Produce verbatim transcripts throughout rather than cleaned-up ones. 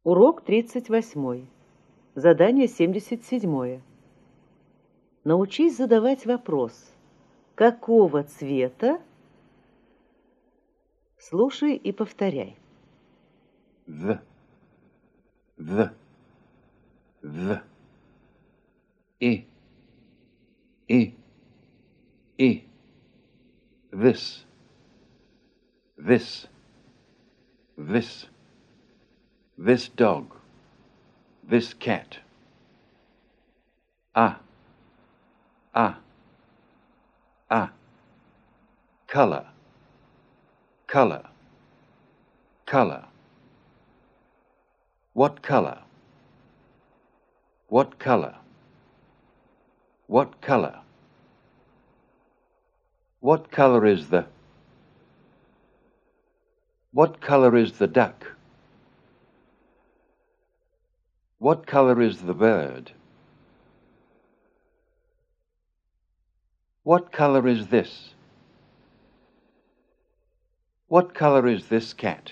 Урок тридцать восьмой. Задание семьдесят седьмое. Научись задавать вопрос. Какого цвета? Слушай и повторяй. The, the, the. I, I, I. This, this, this. This dog, this cat. Ah, ah, ah. Color, color, color. What color? What color? What color? What color is the? What color is the duck? What color is the bird? What color is this? What color is this cat?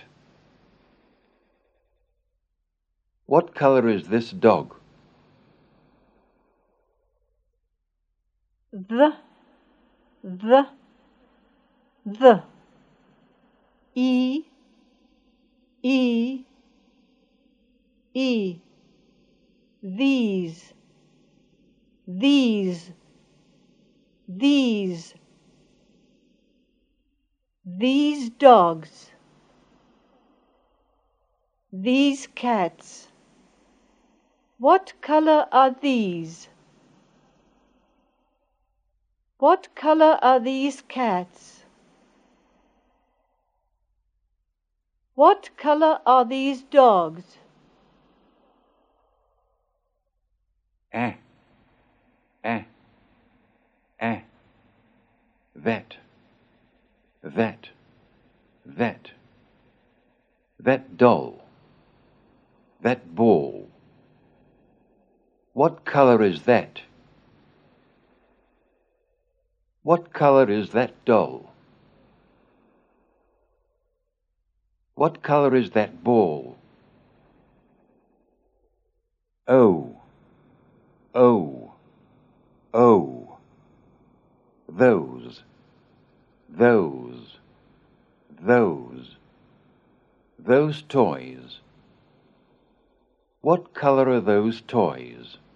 What color is this dog? The, the, the. E, E, E. These, these, these. These dogs, these cats. What color are these? What color are these cats? What color are these dogs? Eh, eh, eh. That, that, that. That doll, that ball. What color is that? What color is that doll? What color is that ball? Oh, oh, oh. Those, those, those. Those toys. What color are those toys?